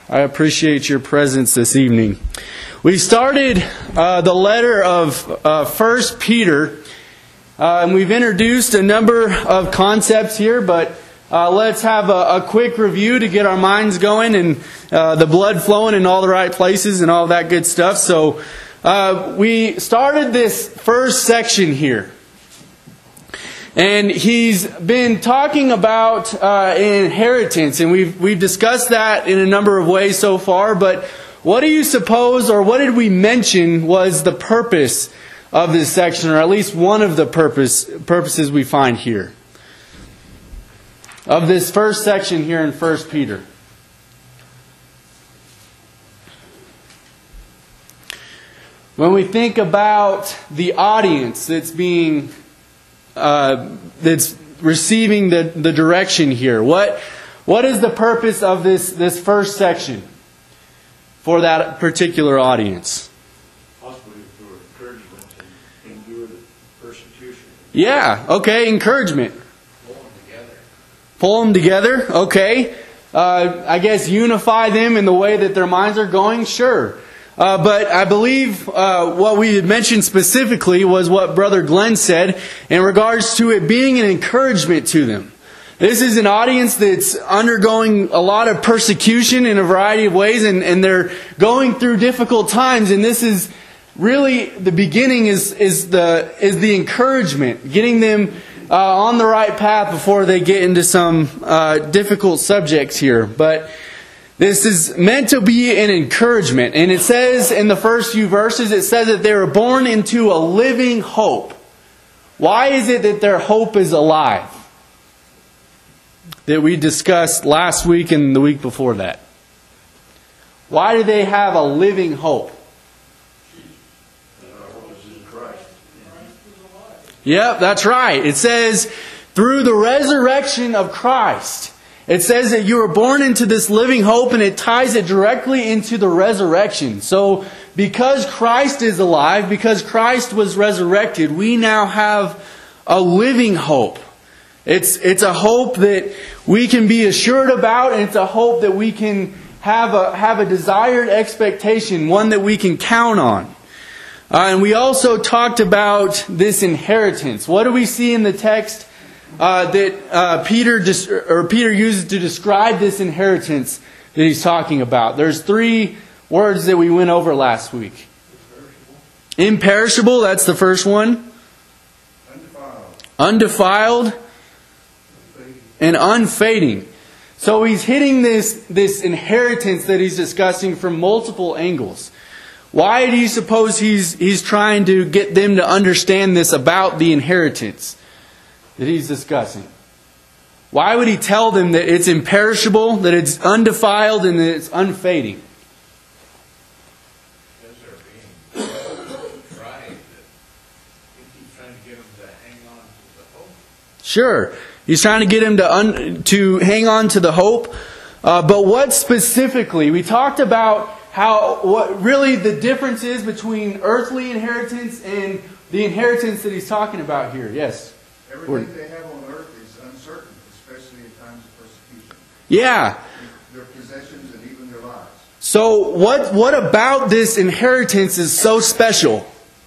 I appreciate your presence this evening. We started the letter of 1 Peter, and we've introduced a number of concepts here, but let's have a quick review to get our minds going and the blood flowing in all the right places and all that good stuff. So we started this first section here. And he's been talking about inheritance, and we've discussed that in a number of ways so far. But what do you suppose, or what did we mention was the purpose of this section, or at least one of the purposes we find here of this first section here in 1 Peter? When we think about the audience that's being that's receiving the direction here, what is the purpose of this first section for that particular audience? Possibly for encouragement and endure the persecution. Yeah, okay, encouragement. Pull them together, okay. I guess unify them in the way that their minds are going, sure. But I believe what we had mentioned specifically was what Brother Glenn said in regards to it being an encouragement to them. This is an audience that's undergoing a lot of persecution in a variety of ways, and they're going through difficult times. And this is really the beginning is the encouragement, getting them on the right path before they get into some difficult subjects here. But this is meant to be an encouragement. And it says in the first few verses, it says that they were born into a living hope. Why is it that their hope is alive? That we discussed last week and the week before that. Why do they have a living hope? Yep, that's right. It says, through the resurrection of Christ. It says that you were born into this living hope, and it ties it directly into the resurrection. So, because Christ is alive, because Christ was resurrected, we now have a living hope. It's a hope that we can be assured about, and it's a hope that we can have a desired expectation, one that we can count on. And we also talked about this inheritance. What do we see in the text that Peter uses to describe this inheritance that he's talking about? There's three words that we went over last week. Imperishable, that's the first one. Undefiled. And unfading. So he's hitting this inheritance that he's discussing from multiple angles. Why do you suppose he's trying to get them to understand this about the inheritance that he's discussing? Why would he tell them that it's imperishable, that it's undefiled, and that it's unfading? Because they're being tried. He's trying to get them to hang on to the hope. Sure. He's trying to get them to hang on to the hope. But what specifically? We talked about what really the difference is between earthly inheritance and the inheritance that he's talking about here. Yes? Everything they have on earth is uncertain, especially in times of persecution. Yeah. Their possessions and even their lives. So what about this inheritance is so special?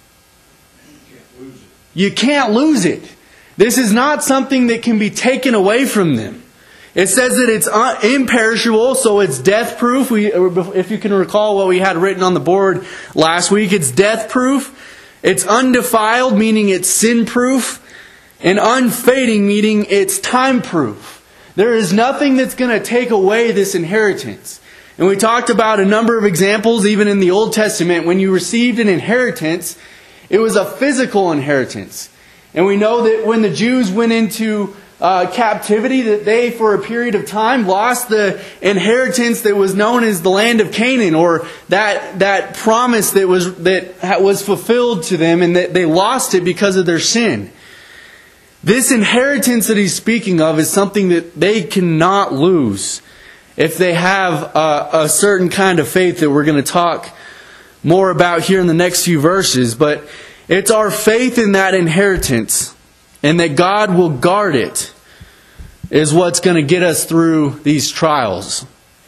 You can't lose it. You can't lose it. This is not something that can be taken away from them. It says that it's imperishable, so it's death-proof. If you can recall what we had written on the board last week, it's death-proof. It's undefiled, meaning it's sin-proof. And unfading, meaning it's time-proof. There is nothing that's going to take away this inheritance. And we talked about a number of examples, even in the Old Testament. When you received an inheritance, it was a physical inheritance. And we know that when the Jews went into captivity, that they, for a period of time, lost the inheritance that was known as the land of Canaan, or that promise that was fulfilled to them, and that they lost it because of their sin. This inheritance that he's speaking of is something that they cannot lose if they have a certain kind of faith that we're going to talk more about here in the next few verses. But it's our faith in that inheritance, and that God will guard it, is what's going to get us through these trials.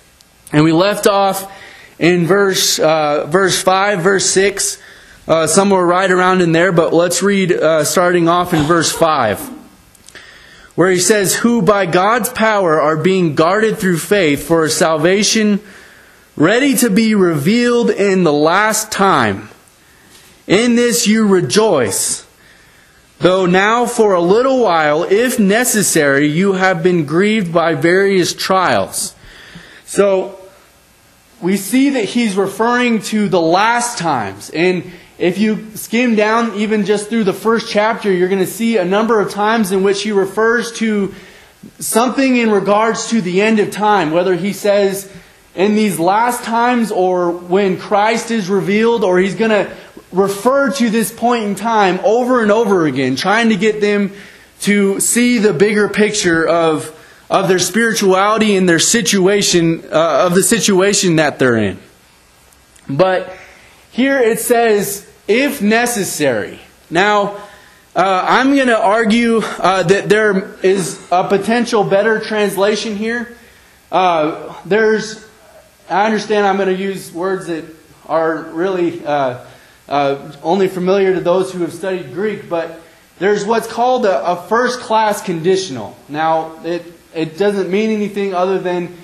And we left off in verse 5, verse 6, somewhere right around in there. But let's read starting off in verse 5. Where he says, who by God's power are being guarded through faith for a salvation ready to be revealed in the last time. In this you rejoice, though now for a little while, if necessary, you have been grieved by various trials. So, we see that he's referring to the last times. And if you skim down even just through the first chapter, you're going to see a number of times in which he refers to something in regards to the end of time. Whether he says in these last times or when Christ is revealed, or he's going to refer to this point in time over and over again, trying to get them to see the bigger picture of their spirituality and their situation, of the situation that they're in. But here it says, if necessary. Now, I'm going to argue that there is a potential better translation here. I understand I'm going to use words that are really only familiar to those who have studied Greek, but there's what's called a first-class conditional. Now, it doesn't mean anything other than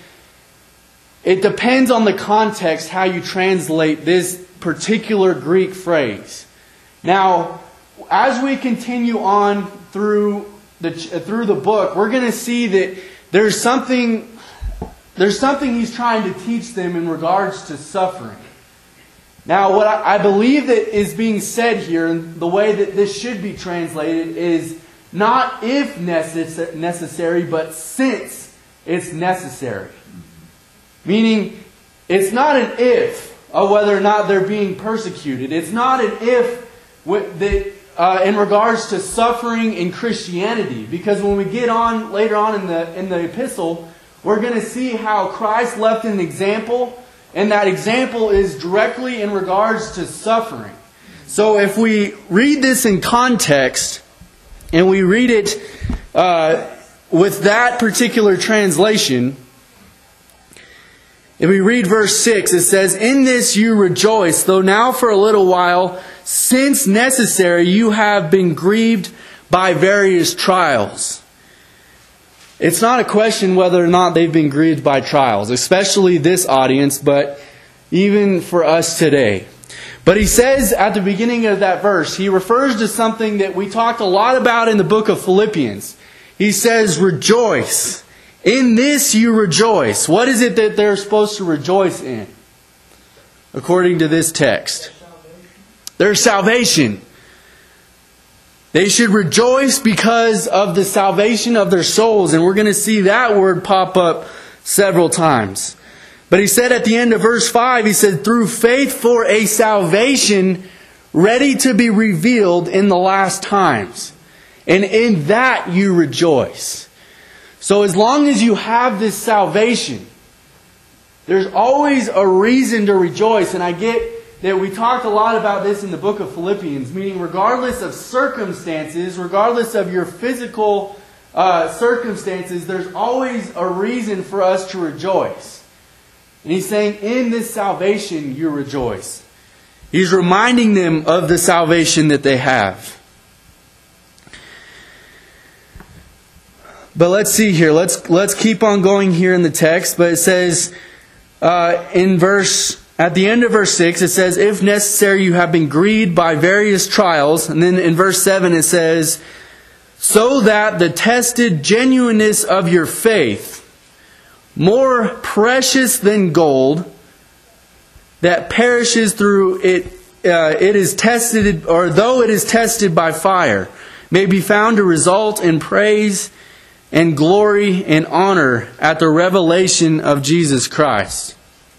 it depends on the context how you translate this particular Greek phrase. Now, as we continue on through the book, we're going to see that there's something he's trying to teach them in regards to suffering. Now, what I believe that is being said here, and the way that this should be translated, is not if necessary, but since it's necessary. Meaning, it's not an if of whether or not they're being persecuted. It's not an if in regards to suffering in Christianity. Because when we get on later on in the epistle, we're going to see how Christ left an example, and that example is directly in regards to suffering. So if we read this in context, and we read it with that particular translation, if we read verse 6, it says, in this you rejoice, though now for a little while, since necessary, you have been grieved by various trials. It's not a question whether or not they've been grieved by trials, especially this audience, but even for us today. But he says at the beginning of that verse, he refers to something that we talked a lot about in the book of Philippians. He says, rejoice. In this you rejoice. What is it that they're supposed to rejoice in? According to this text. Their salvation. They should rejoice because of the salvation of their souls. And we're going to see that word pop up several times. But he said at the end of verse 5, he said, through faith for a salvation ready to be revealed in the last times. And in that you rejoice. So as long as you have this salvation, there's always a reason to rejoice. And I get that we talked a lot about this in the book of Philippians, meaning regardless of circumstances, regardless of your physical circumstances, there's always a reason for us to rejoice. And he's saying, in this salvation you rejoice. He's reminding them of the salvation that they have. But let's see here. Let's keep on going here in the text. But it says at the end of verse 6, it says, if necessary you have been grieved by various trials. And then in verse 7 it says, so that the tested genuineness of your faith, more precious than gold, that perishes through it, it is tested, or though it is tested by fire, may be found to result in praise and glory and honor at the revelation of Jesus Christ.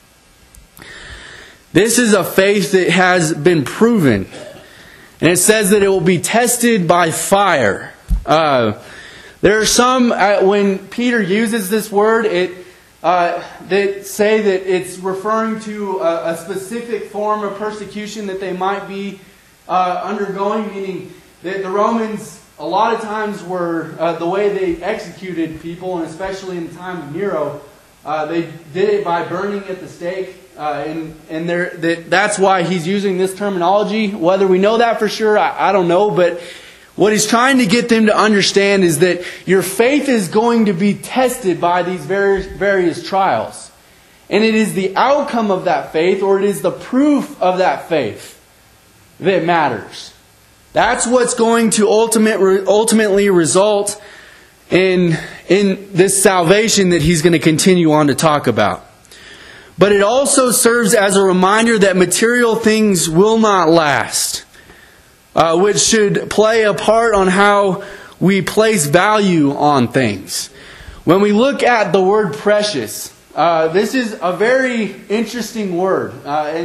This is a faith that has been proven. And it says that it will be tested by fire. There are some, when Peter uses this word, that say that it's referring to a specific form of persecution that they might be undergoing, meaning that the Romans a lot of times were the way they executed people, and especially in the time of Nero, They did it by burning at the stake. That's why he's using this terminology. Whether we know that for sure, I don't know. But what he's trying to get them to understand is that your faith is going to be tested by these various trials. And it is the outcome of that faith, or it is the proof of that faith, that matters. That's what's going to ultimately result in this salvation that he's going to continue on to talk about. But it also serves as a reminder that material things will not last, which should play a part on how we place value on things. When we look at the word precious, this is a very interesting word.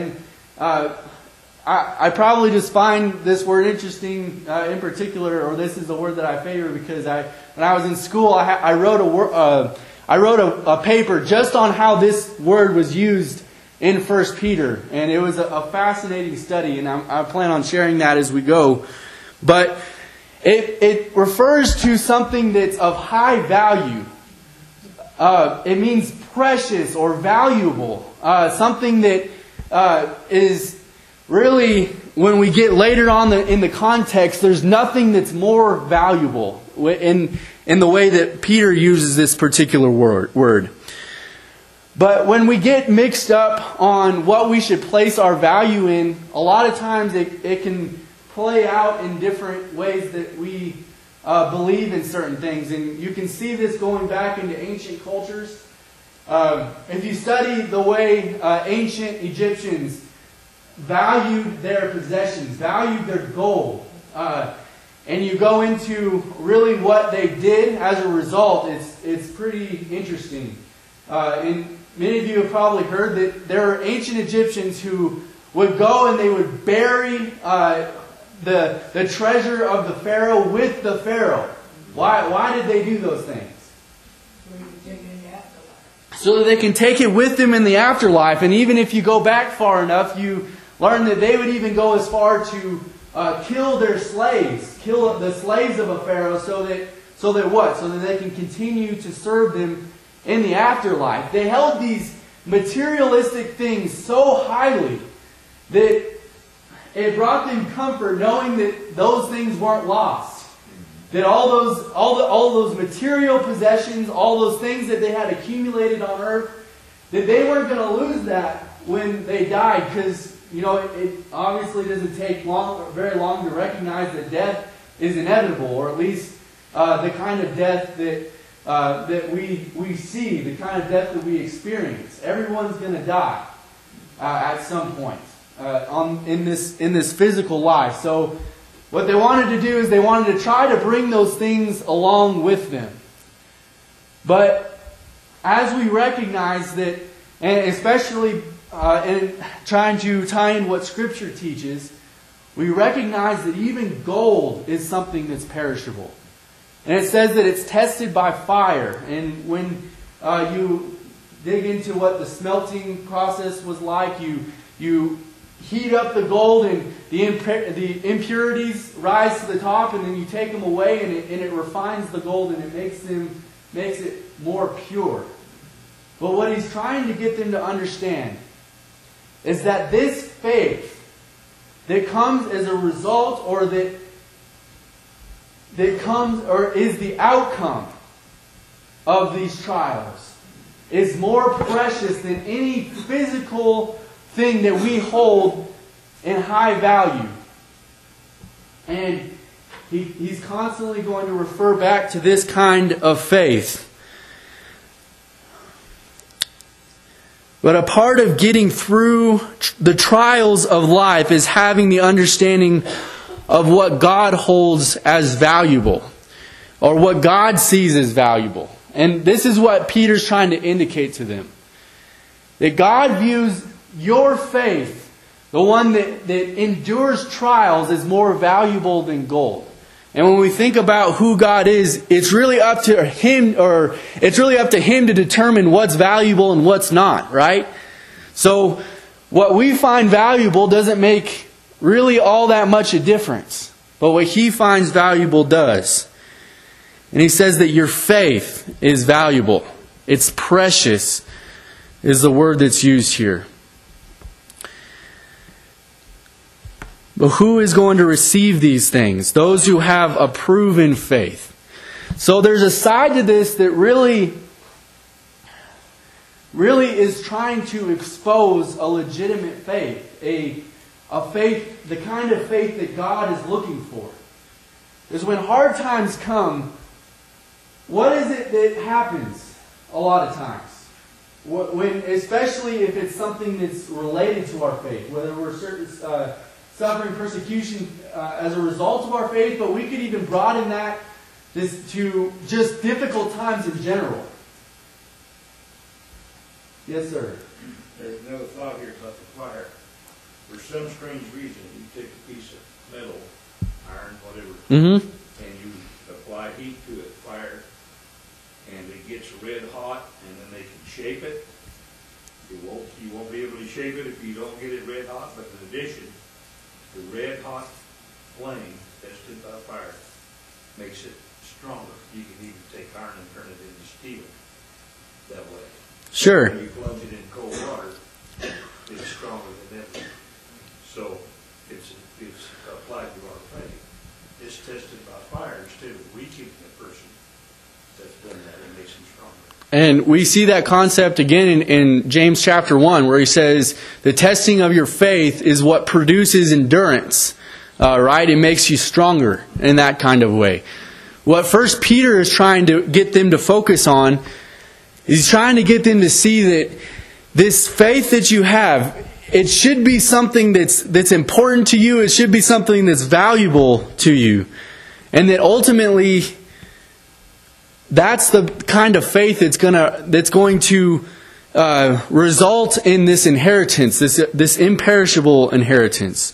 I probably just find this word interesting in particular, or this is the word that I favor, because when I was in school, I wrote a paper just on how this word was used in 1 Peter. And it was a fascinating study, and I plan on sharing that as we go. But it refers to something that's of high value. It means precious or valuable. Something that is really, when we get later on in the context, there's nothing that's more valuable in the way that Peter uses this particular word. But when we get mixed up on what we should place our value in, a lot of times it can play out in different ways that we believe in certain things. And you can see this going back into ancient cultures. If you study the way ancient Egyptians valued their possessions, valued their gold, and you go into really what they did as a result, it's pretty interesting. And many of you have probably heard that there are ancient Egyptians who would go and they would bury the treasure of the Pharaoh with the Pharaoh. Why did they do those things? So that they can take it with them in the afterlife. And even if you go back far enough, you learn that they would even go as far to kill their slaves, kill the slaves of a pharaoh, so that what? So that they can continue to serve them in the afterlife. They held these materialistic things so highly that it brought them comfort knowing that those things weren't lost. That all those material possessions, all those things that they had accumulated on earth, that they weren't going to lose that when they died, because it obviously doesn't take very long to recognize that death is inevitable, or at least the kind of death that we see, the kind of death that we experience. Everyone's going to die at some point in this physical life. So what they wanted to do is they wanted to try to bring those things along with them. But as we recognize that, and especially in trying to tie in what Scripture teaches, we recognize that even gold is something that's perishable. And it says that it's tested by fire. And when you dig into what the smelting process was like, you heat up the gold and the impurities rise to the top, and then you take them away, and it refines the gold, and it makes it more pure. But what he's trying to get them to understand is that this faith that comes as a result, or that comes or is the outcome of these trials, is more precious than any physical thing that we hold in high value. And he's constantly going to refer back to this kind of faith. But a part of getting through the trials of life is having the understanding of what God holds as valuable, or what God sees as valuable. And this is what Peter's trying to indicate to them. That God views your faith, the one that endures trials, is more valuable than gold. And when we think about who God is, it's really up to Him, or it's really up to Him to determine what's valuable and what's not, right? So what we find valuable doesn't make really all that much a difference. But what He finds valuable does. And He says that your faith is valuable. It's precious. is the word that's used here. But who is going to receive these things? Those who have a proven faith. So there's a side to this that really is trying to expose a legitimate faith. A faith, the kind of faith that God is looking for. Because when hard times come, what is it that happens a lot of times? Especially if it's something that's related to our faith, whether we're suffering persecution as a result of our faith, but we could even broaden that to just difficult times in general. Yes, sir. There's another thought here about the fire. For some strange reason, you take a piece of metal, iron, whatever, and you apply heat to it, fire, and it gets red hot, and then they can shape it. You won't be able to shape it if you don't get it red hot, but in addition, the red hot flame tested by fire makes it stronger. You can even take iron and turn it into steel that way. Sure. When you plunge it in cold water, it's stronger than ever. So it's applied to our faith. It's tested by fire instead of weakening the person that's done that. It makes them stronger. And we see that concept again in James chapter 1, where he says, the testing of your faith is what produces endurance. Right? It makes you stronger in that kind of way. What 1 Peter is trying to get them to focus on, he's trying to get them to see that this faith that you have, it should be something that's important to you. It should be something that's valuable to you. And that ultimately, that's the kind of faith that's going to result in this inheritance, this imperishable inheritance.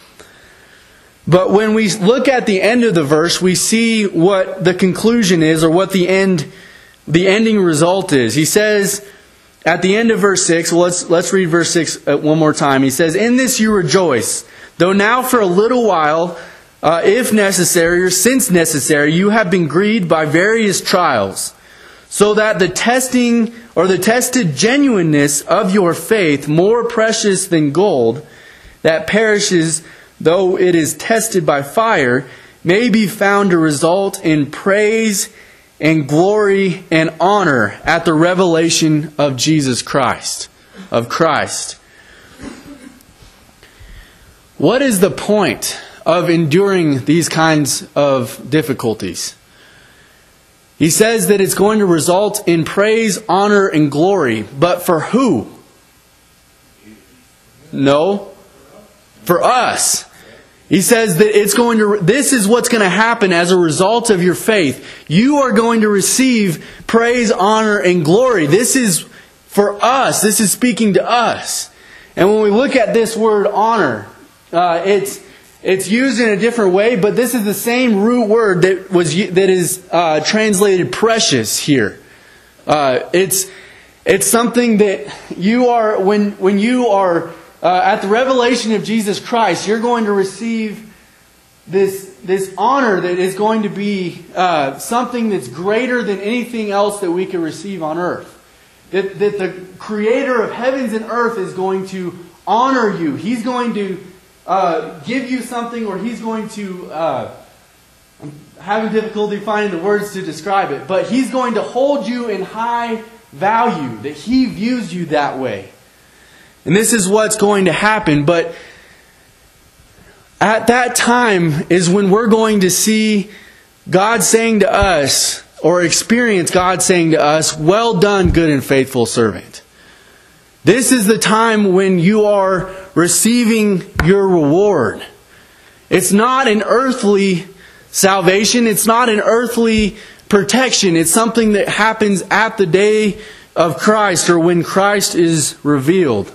But when we look at the end of the verse, we see what the conclusion is, or what the ending result is. He says at the end of verse 6, well, let's read verse 6 one more time. He says, "In this you rejoice, though now for a little while, if necessary, or since necessary, you have been grieved by various trials, so that the testing or the tested genuineness of your faith, more precious than gold, that perishes though it is tested by fire, may be found to result in praise and glory and honor at the revelation of Jesus Christ, of Christ." What is the point of enduring these kinds of difficulties? He says that it's going to result in praise, honor, and glory. But for who? No. For us. He says that this is what's going to happen as a result of your faith. You are going to receive praise, honor, and glory. This is for us. This is speaking to us. And when we look at this word honor, it's used in a different way, but this is the same root word that is translated precious here. It's something that you are when you are at the revelation of Jesus Christ, you're going to receive this honor that is going to be something that's greater than anything else that we could receive on earth. That the Creator of heavens and earth is going to honor you. He's going to give you something, or He's going to... I'm having difficulty finding the words to describe it, but He's going to hold you in high value, that He views you that way. And this is what's going to happen. But at that time is when we're going to see God saying to us, or experience God saying to us, "Well done, good and faithful servant." This is the time when you are receiving your reward. It's not an earthly salvation. It's not an earthly protection. It's something that happens at the day of Christ, or when Christ is revealed.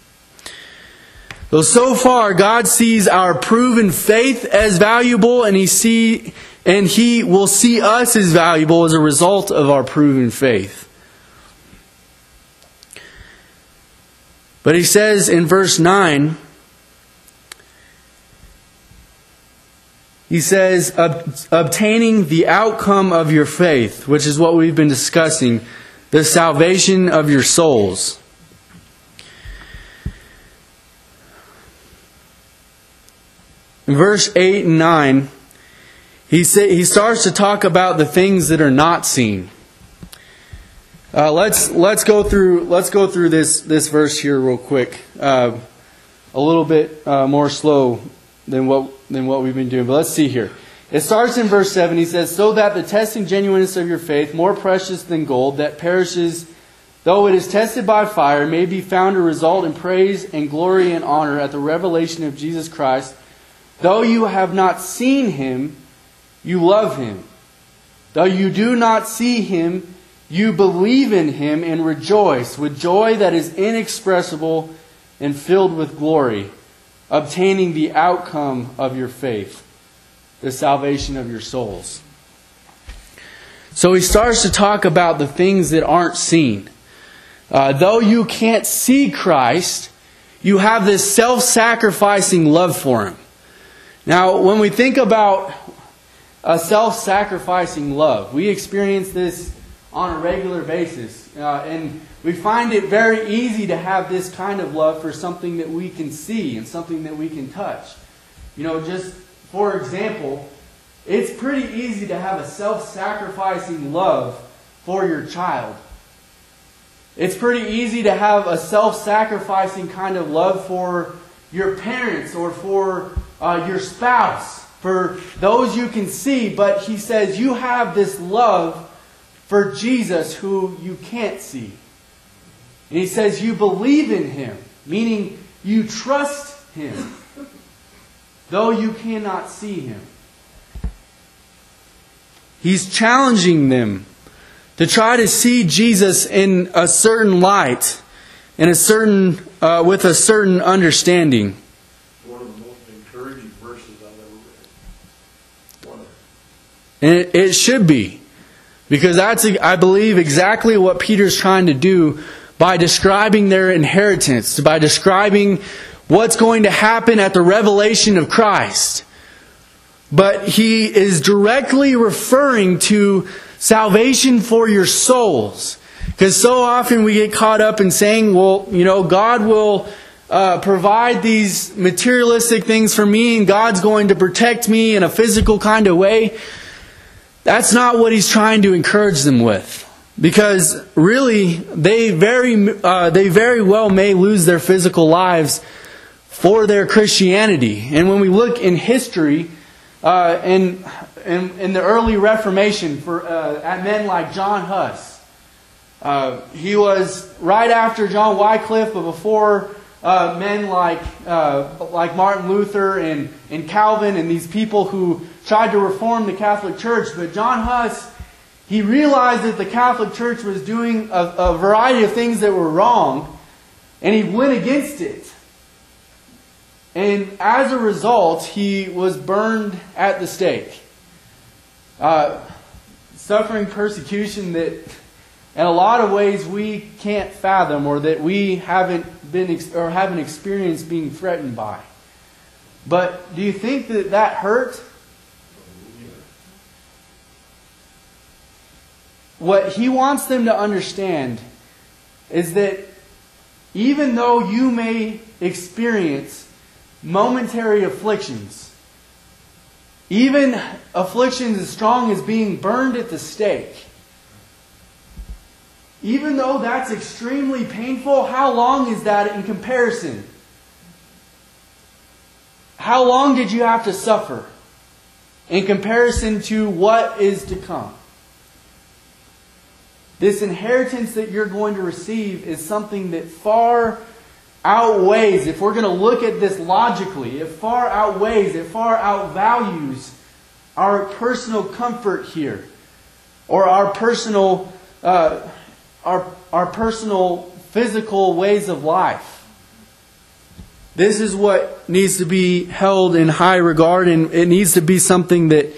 So far, God sees our proven faith as valuable, and He will see us as valuable as a result of our proven faith. But He says in verse 9, He says, obtaining the outcome of your faith, which is what we've been discussing, the salvation of your souls. in verse 8 and 9, he starts to talk about the things that are not seen. Let's go through this verse here real quick. A little bit more slow than what we've been doing. But let's see here. It starts in verse 7. He says, "So that the testing genuineness of your faith, more precious than gold, that perishes, though it is tested by fire, may be found to result in praise and glory and honor at the revelation of Jesus Christ. Though you have not seen Him, you love Him. Though you do not see Him, you believe in Him and rejoice with joy that is inexpressible and filled with glory, obtaining the outcome of your faith, the salvation of your souls." So he starts to talk about the things that aren't seen. Though you can't see Christ, you have this self-sacrificing love for Him. Now, when we think about a self-sacrificing love, we experience this on a regular basis. And we find it very easy to have this kind of love for something that we can see and something that we can touch. Just for example, it's pretty easy to have a self-sacrificing love for your child. It's pretty easy to have a self-sacrificing kind of love for your parents or for your spouse, for those you can see. But he says you have this love for Jesus who you can't see. And he says you believe in Him, meaning you trust Him, though you cannot see Him. He's challenging them to try to see Jesus in a certain light, in with a certain understanding. One of the most encouraging verses I've ever read. One of And it should be. Because that's, I believe, exactly what Peter's trying to do by describing their inheritance, by describing what's going to happen at the revelation of Christ. But he is directly referring to salvation for your souls. Because so often we get caught up in saying, well, God will provide these materialistic things for me and God's going to protect me in a physical kind of way. That's not what he's trying to encourage them with. Because really, they very well may lose their physical lives for their Christianity. And when we look in history, in the early Reformation, at men like John Huss, he was right after John Wycliffe, but before men like Martin Luther and Calvin and these people who tried to reform the Catholic Church. But John Huss, he realized that the Catholic Church was doing a variety of things that were wrong, and he went against it. And as a result, he was burned at the stake, suffering persecution that in a lot of ways we can't fathom, or that we haven't experienced being threatened by. But do you think that hurt? What he wants them to understand is that even though you may experience momentary afflictions, even afflictions as strong as being burned at the stake, even though that's extremely painful, how long is that in comparison? How long did you have to suffer in comparison to what is to come? This inheritance that you're going to receive is something that far outweighs, if we're going to look at this logically, it far outvalues our personal comfort here, or our personal physical ways of life. This is what needs to be held in high regard, and it needs to be something that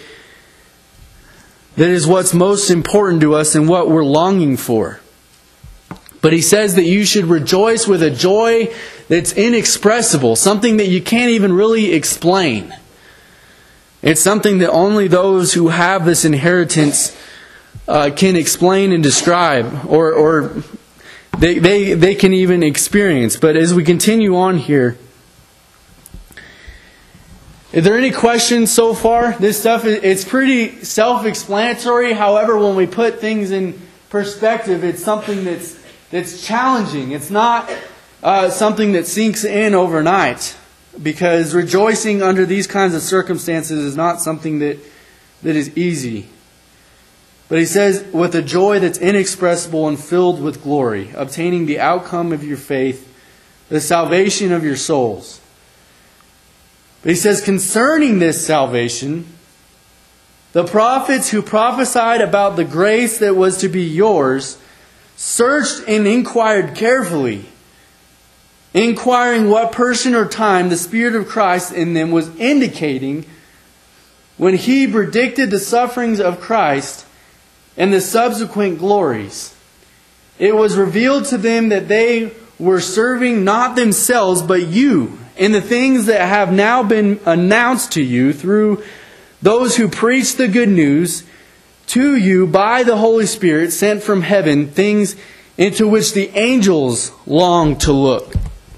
is what's most important to us and what we're longing for. But he says that you should rejoice with a joy that's inexpressible, something that you can't even really explain. It's something that only those who have this inheritance can explain and describe, or they can even experience. But as we continue on here, Are there any questions so far? This stuff, it's pretty self-explanatory. However, when we put things in perspective, it's something that's challenging. It's not something that sinks in overnight. Because rejoicing under these kinds of circumstances is not something that is easy. But he says, with a joy that's inexpressible and filled with glory, obtaining the outcome of your faith, the salvation of your souls. But he says, concerning this salvation, the prophets who prophesied about the grace that was to be yours searched and inquired carefully, inquiring what person or time the Spirit of Christ in them was indicating when He predicted the sufferings of Christ and the subsequent glories. It was revealed to them that they were serving not themselves but you in the things that have now been announced to you through those who preach the good news to you by the Holy Spirit sent from heaven, things into which the angels long to look.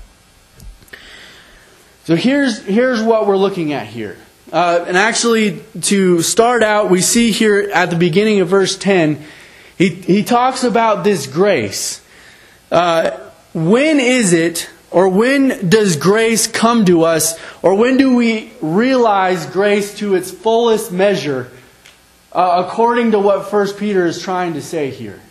So here's what we're looking at here. And actually, to start out, we see here at the beginning of verse 10, he talks about this grace. When is it, or when does grace come to us, or when do we realize grace to its fullest measure, according to what 1 Peter is trying to say here?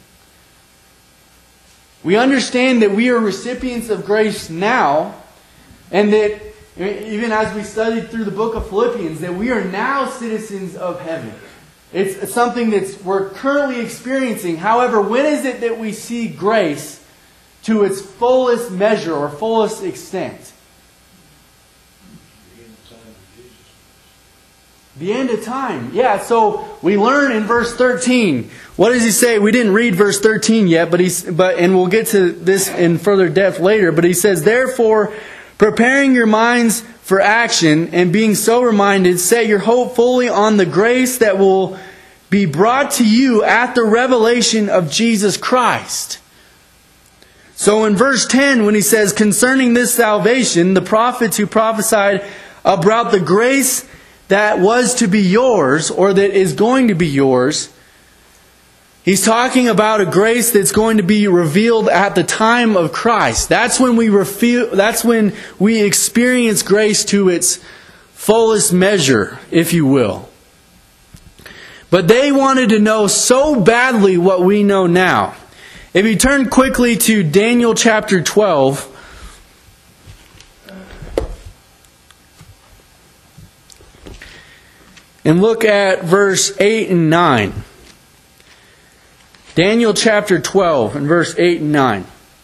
We understand that we are recipients of grace now, and that even as we studied through the book of Philippians, that we are now citizens of heaven. It's something that we're currently experiencing. However, when is it that we see grace to its fullest measure or fullest extent? The end of time. Yeah, so we learn in verse 13. What does he say? We didn't read verse 13 yet, and we'll get to this in further depth later. But he says, therefore, preparing your minds for action and being sober-minded, set your hope fully on the grace that will be brought to you at the revelation of Jesus Christ. So in verse 10, when he says, concerning this salvation, the prophets who prophesied about the grace that was to be yours, or that is going to be yours, he's talking about a grace that's going to be revealed at the time of Christ. That's when we experience grace to its fullest measure, if you will. But they wanted to know so badly what we know now. If you turn quickly to Daniel chapter 12, and look at verse 8 and 9. Daniel chapter 12 and verse 8 and 9.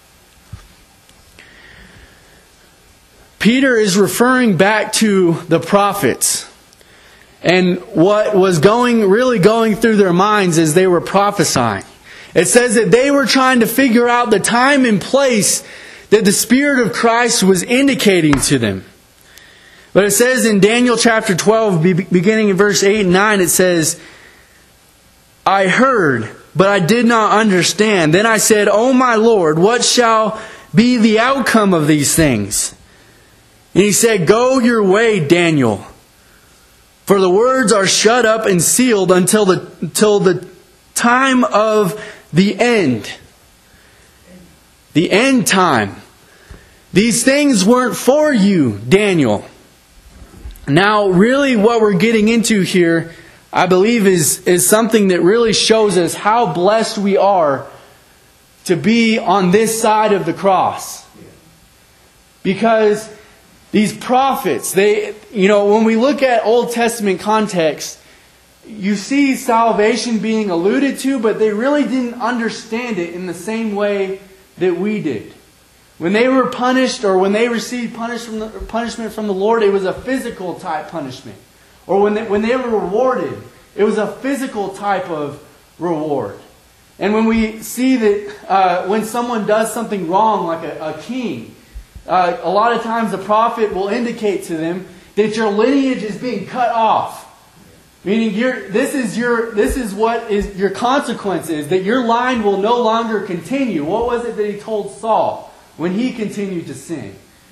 Peter is referring back to the prophets and what was really going through their minds as they were prophesying. It says that they were trying to figure out the time and place that the Spirit of Christ was indicating to them. But it says in Daniel chapter 12, beginning in verse 8 and 9, it says, I heard, but I did not understand. Then I said, O my Lord, what shall be the outcome of these things? And he said, go your way, Daniel. For the words are shut up and sealed until the time of the end. The end time. These things weren't for you, Daniel. Now, really what we're getting into here, I believe, is something that really shows us how blessed we are to be on this side of the cross. Because these prophets, when we look at Old Testament context, you see salvation being alluded to, but they really didn't understand it in the same way that we did. When they were punished, or when they received punishment from the Lord, it was a physical type punishment. Or when they were rewarded, it was a physical type of reward. And when we see that when someone does something wrong, like a king, a lot of times the prophet will indicate to them that your lineage is being cut off. Meaning this is what is your consequence is, that your line will no longer continue. What was it that he told Saul when he continued to sin?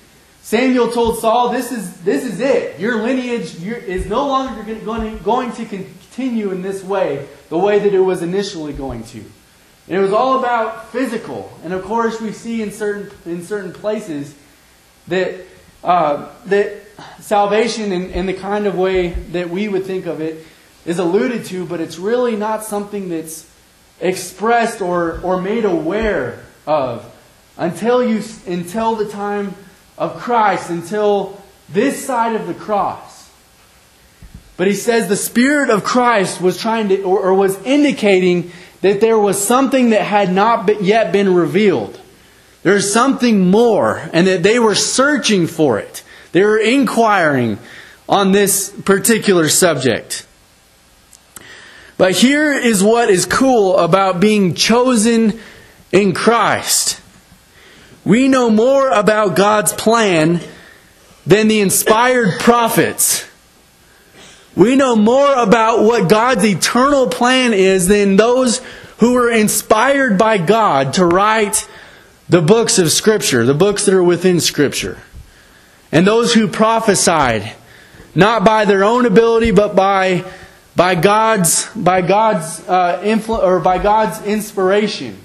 Samuel told Saul, this is it. Your lineage is no longer going to continue in this way, the way that it was initially going to. And it was all about physical. And of course we see in certain places that salvation in the kind of way that we would think of it is alluded to, but it's really not something that's expressed or made aware of until the time of Christ, until this side of the cross. But he says the Spirit of Christ was trying to, or was indicating that there was something that had not yet been revealed. There's something more, and that they were searching for it. They were inquiring on this particular subject. But here is what is cool about being chosen in Christ. We know more about God's plan than the inspired prophets. We know more about what God's eternal plan is than those who were inspired by God to write the books of Scripture, the books that are within Scripture. And those who prophesied, not by their own ability, but by God's influence, or by God's inspiration.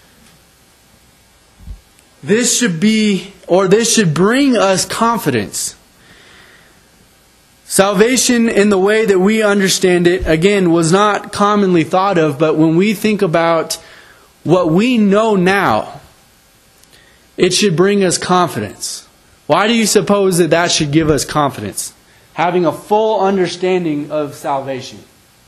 This should bring us confidence. Salvation in the way that we understand it, again, was not commonly thought of, but when we think about what we know now, it should bring us confidence. Why do you suppose that should give us confidence? Having a full understanding of salvation.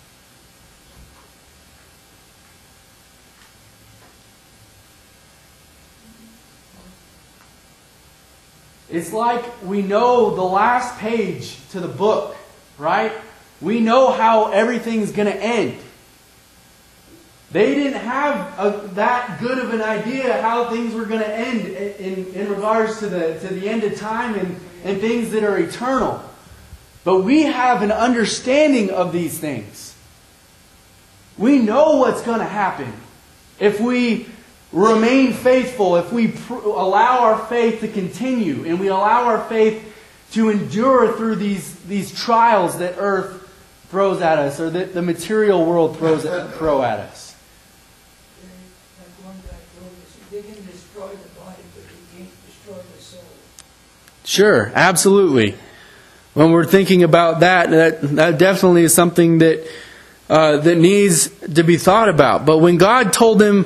It's like we know the last page to the book, right? We know how everything's going to end. They didn't have that good of an idea how things were going to end in regards to the end of time and things that are eternal. But we have an understanding of these things. We know what's going to happen if we remain faithful, if we allow our faith to continue and we allow our faith to endure through these trials that earth throws at us, or that the material world throw at us. Like one guy told us, they can destroy the body, but they can't destroy the soul. Sure, absolutely. When we're thinking about that definitely is something that needs to be thought about. But when God told them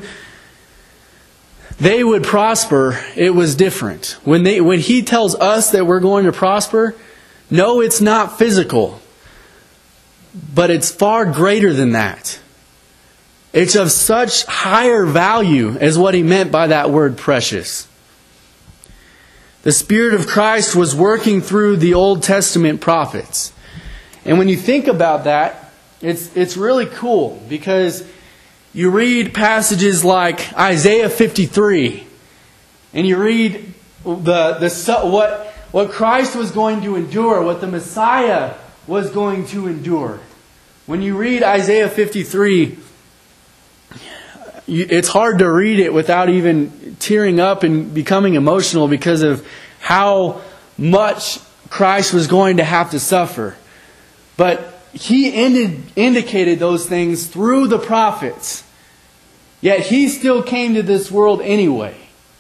they would prosper, it was different. When He tells us that we're going to prosper, no, it's not physical. But it's far greater than that. It's of such higher value as what He meant by that word precious. The Spirit of Christ was working through the Old Testament prophets. And when you think about that, it's really cool, because you read passages like Isaiah 53, and you read what Christ was going to endure, what the Messiah was going to endure. When you read Isaiah 53, it's hard to read it without even tearing up and becoming emotional because of how much Christ was going to have to suffer. But He indicated those things through the prophets. Yet He still came to this world anyway.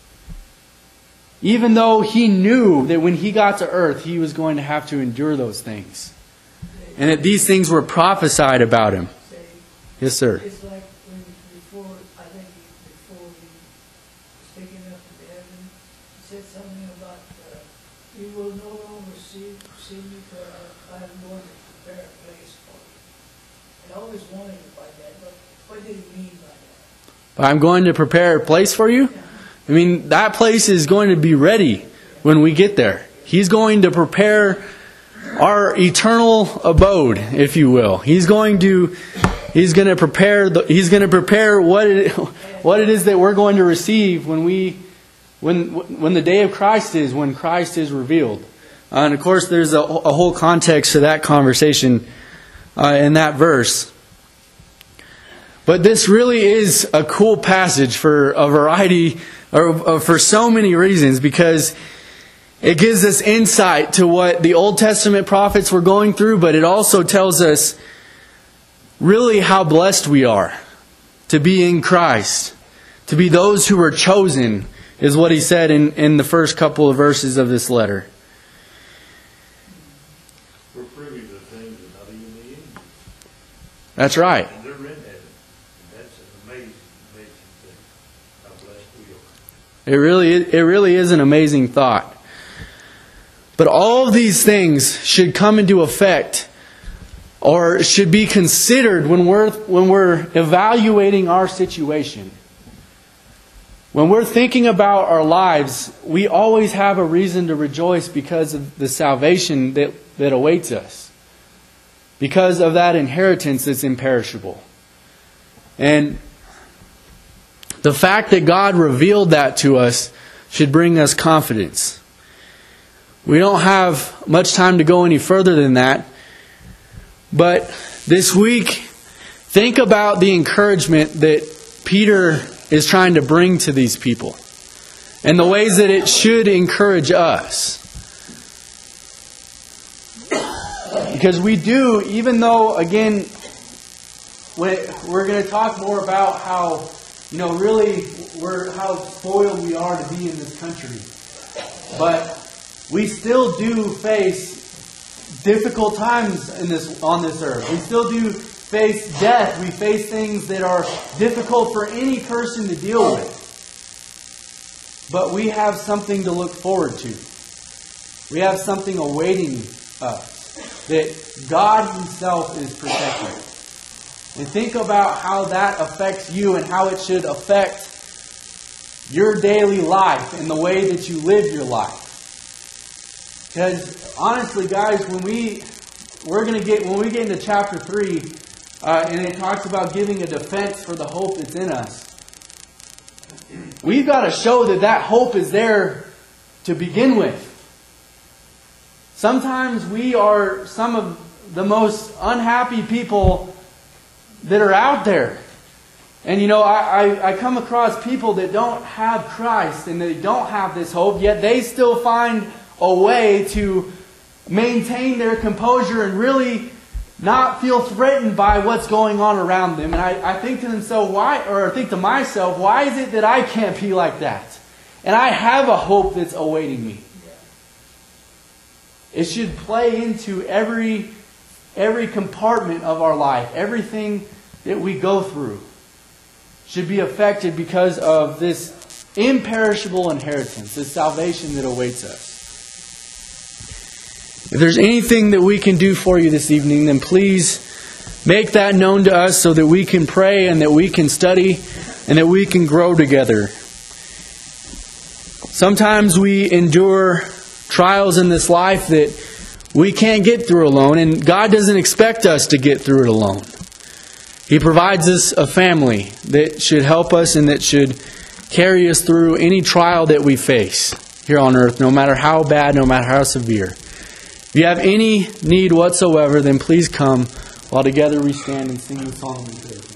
Even though He knew that when He got to earth, He was going to have to endure those things. And that these things were prophesied about Him. Yes, sir. It's like before He was taken up into heaven, He said something about, you will no longer see me, for I am going to prepare a place for you. I always wondered about that, but what did He mean by that? I'm going to prepare a place for you? I mean, that place is going to be ready when we get there. He's going to prepare our eternal abode, if you will. He's going to prepare what it is that we're going to receive when the day of Christ is, when Christ is revealed. And of course, there's a whole context to that conversation in that verse. But this really is a cool passage for a variety, or for so many reasons, because It gives us insight to what the Old Testament prophets were going through, but it also tells us really how blessed we are to be in Christ, to be those who are chosen, is what he said in the first couple of verses of this letter. We're privy to things that not even the angels. That's right. And they're in heaven. And that's an amazing, amazing thing. How blessed we are. It really is an amazing thought. But all of these things should come into effect, or should be considered when we're evaluating our situation. When we're thinking about our lives, we always have a reason to rejoice because of the salvation that awaits us. Because of that inheritance that's imperishable. And the fact that God revealed that to us should bring us confidence. We don't have much time to go any further than that. But this week, think about the encouragement that Peter is trying to bring to these people, and the ways that it should encourage us. Because we do, even though, again, we're going to talk more about how, really how spoiled we are to be in this country. But we still do face difficult times on this earth. We still do face death. We face things that are difficult for any person to deal with. But we have something to look forward to. We have something awaiting us, that God Himself is protecting. And think about how that affects you and how it should affect your daily life and the way that you live your life. Because honestly, guys, when we get into chapter 3, and it talks about giving a defense for the hope that's in us, we've got to show that hope is there to begin with. Sometimes we are some of the most unhappy people that are out there. And I come across people that don't have Christ and they don't have this hope, yet they still find a way to maintain their composure and really not feel threatened by what's going on around them. And I think to myself, why is it that I can't be like that? And I have a hope that's awaiting me. It should play into every compartment of our life. Everything that we go through should be affected because of this imperishable inheritance, this salvation that awaits us. If there's anything that we can do for you this evening, then please make that known to us so that we can pray and that we can study and that we can grow together. Sometimes we endure trials in this life that we can't get through alone, and God doesn't expect us to get through it alone. He provides us a family that should help us and that should carry us through any trial that we face here on earth, no matter how bad, no matter how severe. If you have any need whatsoever, then please come while together we stand and sing the song we did.